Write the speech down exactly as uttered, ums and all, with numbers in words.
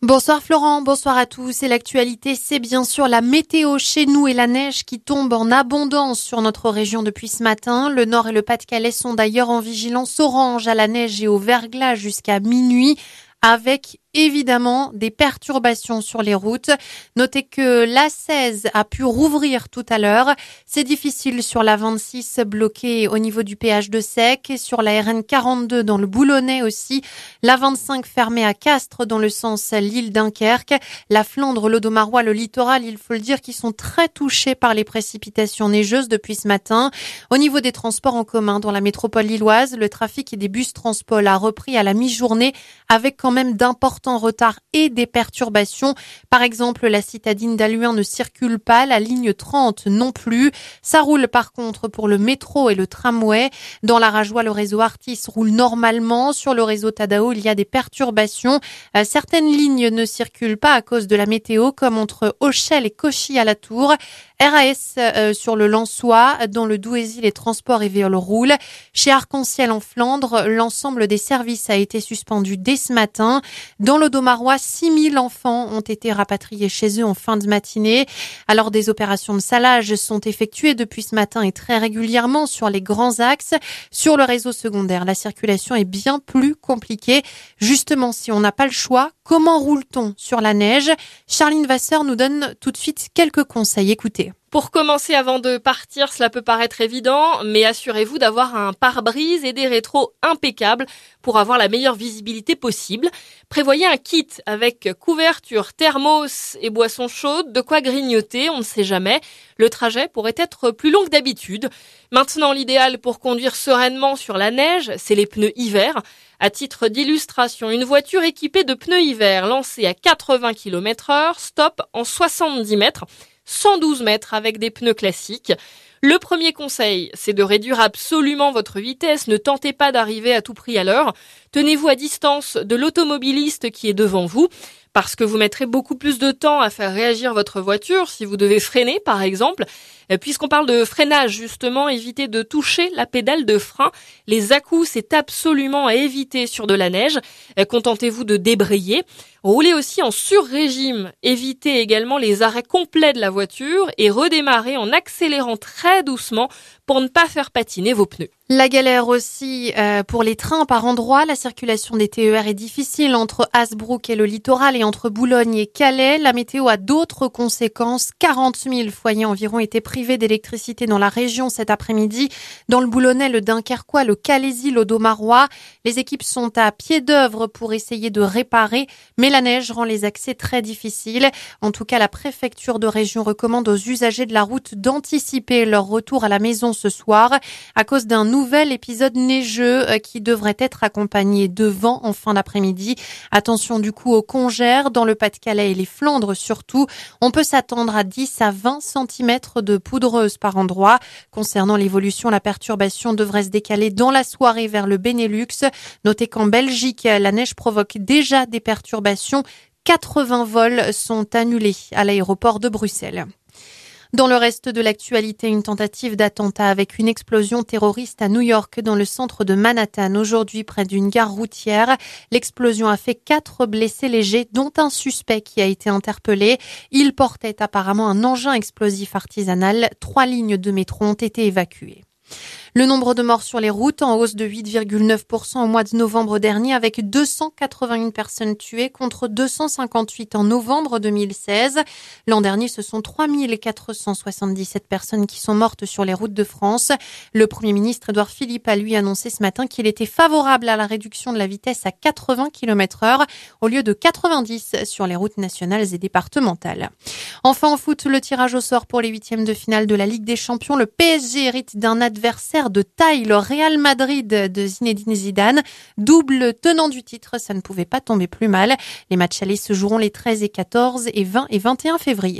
Bonsoir Florent, bonsoir à tous. Et l'actualité, c'est bien sûr la météo chez nous et la neige qui tombe en abondance sur notre région depuis ce matin. Le Nord et le Pas-de-Calais sont d'ailleurs en vigilance orange à la neige et au verglas jusqu'à minuit, avec évidemment des perturbations sur les routes. Notez que l'A seize a pu rouvrir tout à l'heure. C'est difficile sur la vingt-six bloquée au niveau du péage de Sec et sur la R N quarante-deux dans le Boulonnais aussi. La vingt-cinq fermée à Castres dans le sens Lille-Dunkerque. La Flandre, l'Audomarois, le littoral, il faut le dire, qui sont très touchés par les précipitations neigeuses depuis ce matin. Au niveau des transports en commun dans la métropole lilloise, le trafic et des bus Transpol a repris à la mi-journée avec quand même d'importants en retard et des perturbations. Par exemple, la citadine d'Halluin ne circule pas, la ligne trente non plus. Ça roule par contre pour le métro et le tramway. Dans la Rajoie, le réseau Artis roule normalement. Sur le réseau Tadao, il y a des perturbations. Euh, certaines lignes ne circulent pas à cause de la météo, comme entre Auchel et Cauchy à la Tour. R A S euh, sur le Lensois, dans le Douaisis, les transports et vélos roulent. Chez Arc-en-Ciel en Flandre, l'ensemble des services a été suspendu dès ce matin. Dans l'Audomarois, six mille enfants ont été rapatriés chez eux en fin de matinée. Alors des opérations de salage sont effectuées depuis ce matin et très régulièrement sur les grands axes. Sur le réseau secondaire, la circulation est bien plus compliquée. Justement, si on n'a pas le choix, comment roule-t-on sur la neige ? Charline Vasseur nous donne tout de suite quelques conseils. Écoutez. Pour commencer, avant de partir, cela peut paraître évident, mais assurez-vous d'avoir un pare-brise et des rétros impeccables pour avoir la meilleure visibilité possible. Prévoyez un kit avec couverture, thermos et boissons chaudes, de quoi grignoter, on ne sait jamais. Le trajet pourrait être plus long que d'habitude. Maintenant, l'idéal pour conduire sereinement sur la neige, c'est les pneus hiver. À titre d'illustration, une voiture équipée de pneus hiver lancée à quatre-vingts kilomètres heure, stop en soixante-dix mètres. cent douze mètres avec des pneus classiques. Le premier conseil, c'est de réduire absolument votre vitesse. Ne tentez pas d'arriver à tout prix à l'heure. Tenez-vous à distance de l'automobiliste qui est devant vous, parce que vous mettrez beaucoup plus de temps à faire réagir votre voiture si vous devez freiner, par exemple. Puisqu'on parle de freinage, justement, évitez de toucher la pédale de frein. Les à-coups, c'est absolument à éviter sur de la neige. Contentez-vous de débrayer. Roulez aussi en sur-régime. Évitez également les arrêts complets de la voiture et redémarrez en accélérant très doucement pour ne pas faire patiner vos pneus. La galère aussi euh, pour les trains par endroits. La circulation des T E R est difficile entre Hasbrook et le littoral et entre Boulogne et Calais. La météo a d'autres conséquences. quarante mille foyers environ étaient privés d'électricité dans la région cet après-midi. Dans le Boulonnais, le Dunkerquois, le Calaisis, l'Audomarois. Les équipes sont à pied d'œuvre pour essayer de réparer, mais la neige rend les accès très difficiles. En tout cas, la préfecture de région recommande aux usagers de la route d'anticiper leur retour à la maison ce soir à cause d'un nouvel épisode neigeux qui devrait être accompagné de vent en fin d'après-midi. Attention du coup aux congères dans le Pas-de-Calais et les Flandres surtout. On peut s'attendre à dix à vingt centimètres de poudreuse par endroit. Concernant l'évolution, la perturbation devrait se décaler dans la soirée vers le Benelux. Notez qu'en Belgique, la neige provoque déjà des perturbations. quatre-vingts vols sont annulés à l'aéroport de Bruxelles. Dans le reste de l'actualité, une tentative d'attentat avec une explosion terroriste à New York dans le centre de Manhattan aujourd'hui près d'une gare routière. L'explosion a fait quatre blessés légers dont un suspect qui a été interpellé. Il portait apparemment un engin explosif artisanal. Trois lignes de métro ont été évacuées. Le nombre de morts sur les routes en hausse de huit virgule neuf pour cent au mois de novembre dernier avec deux cent quatre-vingt-un personnes tuées contre deux cent cinquante-huit en novembre deux mille seize. L'an dernier, ce sont trois mille quatre cent soixante-dix-sept personnes qui sont mortes sur les routes de France. Le Premier ministre Édouard Philippe a lui annoncé ce matin qu'il était favorable à la réduction de la vitesse à quatre-vingts kilomètres heure au lieu de quatre-vingt-dix sur les routes nationales et départementales. Enfin en foot, le tirage au sort pour les huitièmes de finale de la Ligue des Champions. Le P S G hérite d'un adversaire de taille, le Real Madrid de Zinedine Zidane. Double tenant du titre, ça ne pouvait pas tomber plus mal. Les matchs allés se joueront les treize et quatorze et vingt et vingt et un février.